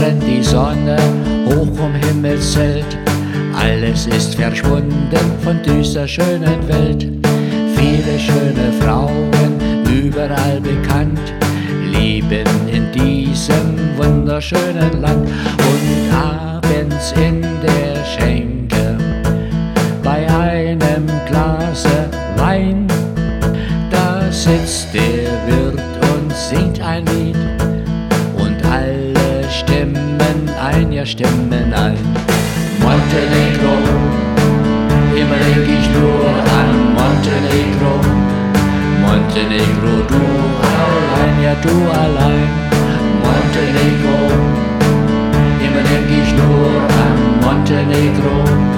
brennt die Sonne hoch vom Himmelszelt. Alles ist verschwunden von dieser schönen Welt. Viele schöne Frauen, überall bekannt, leben in diesem wunderschönen Land. Und abends in der Schenke, bei einem Glase Wein, da sitzt der Wirt und singt ein Lied. Und alle stimmen ein, ja stimmen ein. Montenegro, immer denk ich nur an Montenegro. Montenegro, du allein, ja du allein. Montenegro, immer denk ich nur an Montenegro.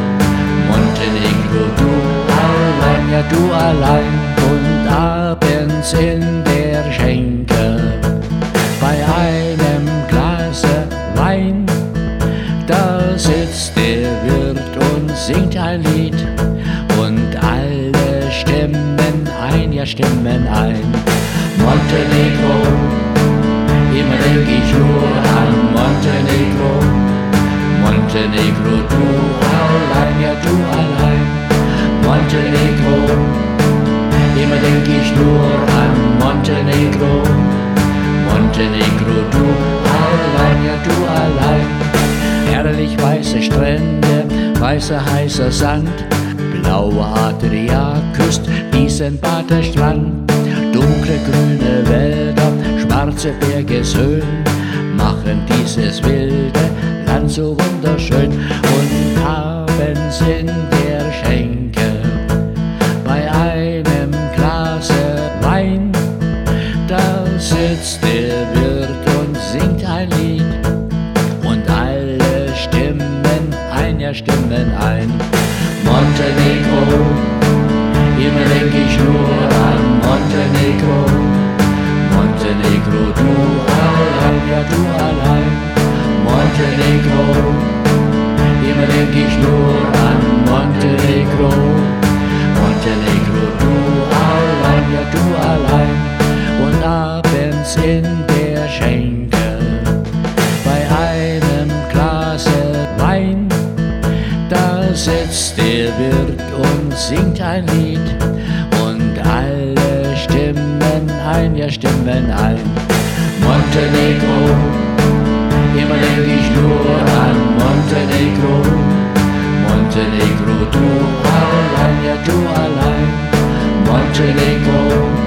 Montenegro, du allein, ja du allein. Und abends in der Schenke, bei einem Glase Wein, da sitzt der Wirt und singt ein Lied. Und alle stimmen ein, ja stimmen ein. Montenegro, immer denk ich nur an Montenegro. Montenegro, du allein, ja du allein. Montenegro, immer denk ich nur an Montenegro. Montenegro, du allein, ja du allein. Herrlich weiße Strände, weißer heißer Sand, blauer Adria küsst diesen Badestrand. Dunkle grüne Wälder, schwarze Bergeshöhen machen dieses wilde Land so wunderschön. Und abends in der Schenke, bei einem Glase Wein, da sitzt der Wirt und singt ein Lied. Und alle stimmen ein, ja stimmen ein. Montenegro, immer denk ich nur an Montenegro. Montenegro, du allein, ja du allein. Montenegro, immer denk ich nur an Montenegro. Montenegro, du allein, ja du allein. Und abends in der Schenke, bei einem Glase Wein, da sitzt der Wirt und singt ein Lied. Und alle stimmen ein, ja stimmen ein. Montenegro, immer denk ich nur an Montenegro. Montenegro, du allein, ja du allein. Montenegro,